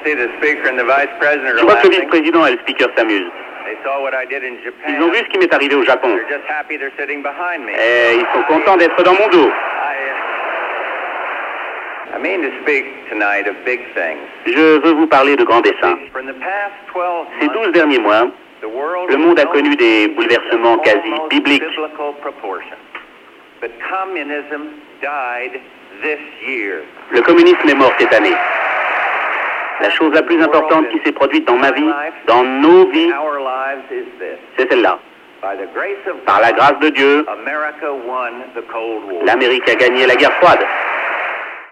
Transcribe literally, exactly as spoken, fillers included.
Je vois que le vice-président et le speaker s'amusent. Ils ont vu ce qui m'est arrivé au Japon. Et ils sont contents d'être dans mon dos. Je veux vous parler de grands desseins. Ces douze derniers mois, le monde a connu des bouleversements quasi bibliques. Le communisme est mort cette année. La chose la plus importante qui s'est produite dans ma vie, dans nos vies, c'est celle-là. Par la grâce de Dieu, l'Amérique a gagné la guerre froide.